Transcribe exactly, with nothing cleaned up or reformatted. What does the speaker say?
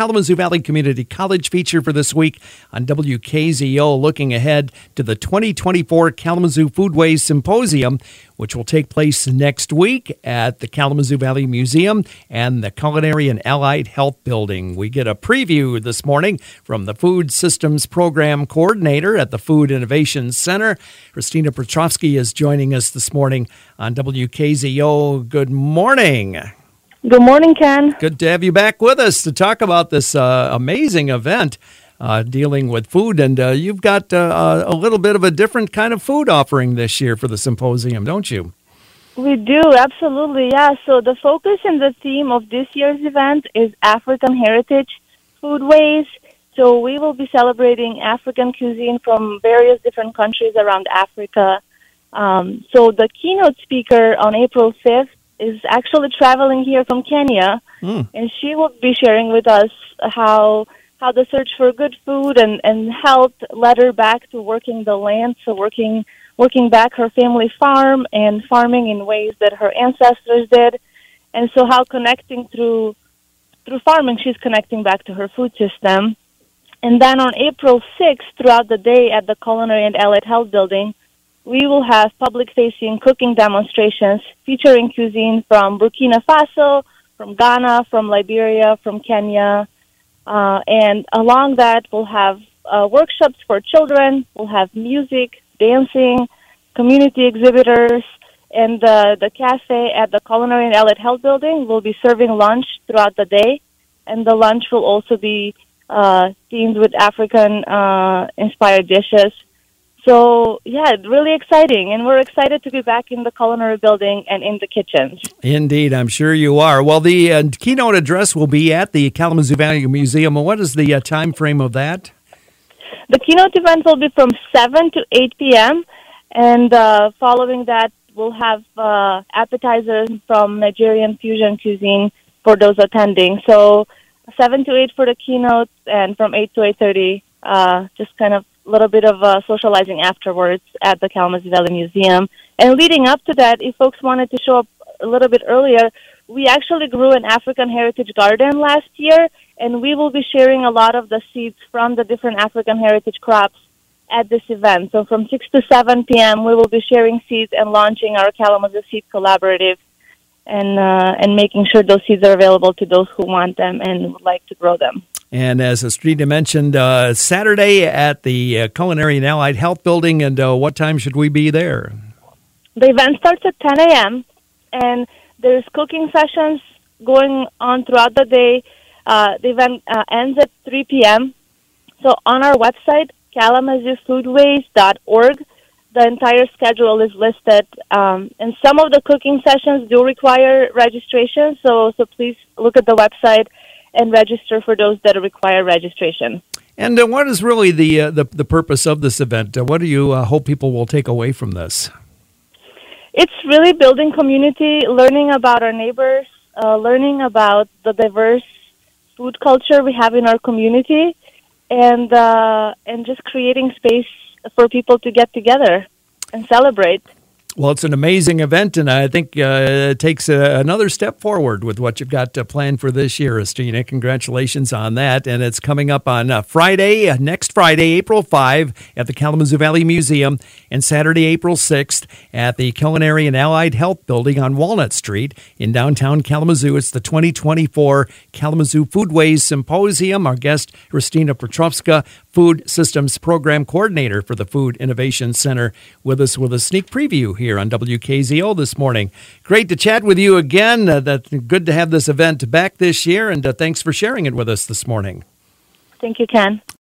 Kalamazoo Valley Community College feature for this week on W K Z O, looking ahead to the twenty twenty-four Kalamazoo Foodways Symposium, which will take place next week at the Kalamazoo Valley Museum and the Culinary and Allied Health Building. We get a preview this morning from the Food Systems Program Coordinator at the Food Innovation Center. Christina Petrovsky is joining us this morning on W K Z O. Good morning. Good morning, Ken. Good to have you back with us to talk about this uh, amazing event uh, dealing with food. And uh, you've got uh, a little bit of a different kind of food offering this year for the symposium, don't you? We do, absolutely, yeah. So the focus and the theme of this year's event is African Heritage Foodways. So we will be celebrating African cuisine from various different countries around Africa. Um, so the keynote speaker on April fifth is actually traveling here from Kenya, mm. and she will be sharing with us how how the search for good food and, and health led her back to working the land, so working working back her family farm and farming in ways that her ancestors did, and so how connecting through through farming, she's connecting back to her food system. And then on April sixth, throughout the day at the Culinary and Allied Health Building, we will have public-facing cooking demonstrations featuring cuisine from Burkina Faso, from Ghana, from Liberia, from Kenya. Uh, and along that, we'll have uh, workshops for children. We'll have music, dancing, community exhibitors. And uh, the cafe at the Culinary and Allied Health Building will be serving lunch throughout the day. And the lunch will also be uh, themed with African-inspired uh, dishes. So, yeah, really exciting, and we're excited to be back in the culinary building and in the kitchens. Indeed, I'm sure you are. Well, the uh, keynote address will be at the Kalamazoo Valley Museum. What is the uh, time frame of that? The keynote event will be from seven to eight p.m., and uh, following that, we'll have uh, appetizers from Nigerian fusion cuisine for those attending. So, seven to eight for the keynote, and from eight to eight thirty, uh, just kind of a little bit of uh, socializing afterwards at the Kalamazoo Valley Museum. And leading up to that, if folks wanted to show up a little bit earlier, we actually grew an African heritage garden last year, and we will be sharing a lot of the seeds from the different African heritage crops at this event. So from six to seven p.m., we will be sharing seeds and launching our Kalamazoo Seed Collaborative and, uh, and making sure those seeds are available to those who want them and would like to grow them. And as Estrina mentioned, uh, Saturday at the uh, Culinary and Allied Health Building, and uh, what time should we be there? The event starts at ten a.m., and there's cooking sessions going on throughout the day. Uh, the event uh, ends at three p.m. So on our website, kalamazoo foodways dot org, the entire schedule is listed. Um, and some of the cooking sessions do require registration, so so please look at the website and register for those that require registration. And uh, what is really the, uh, the the purpose of this event? Uh, what do you uh, hope people will take away from this? It's really building community, learning about our neighbors, uh, learning about the diverse food culture we have in our community, and uh, and just creating space for people to get together and celebrate. Well, it's an amazing event, and I think uh, it takes uh, another step forward with what you've got uh, planned for this year, Estrina. Congratulations on that. And it's coming up on uh, Friday, uh, next Friday, April fifth, at the Kalamazoo Valley Museum, and Saturday, April sixth, at the Culinary and Allied Health Building on Walnut Street in downtown Kalamazoo. It's the twenty twenty-four Kalamazoo Foodways Symposium. Our guest, Christina Petrovska, Food Systems Program Coordinator for the Food Innovation Center, with us with a sneak preview here on W K Z O this morning. Great to chat with you again. Uh, that's good to have this event back this year, and uh, thanks for sharing it with us this morning. Thank you, Ken.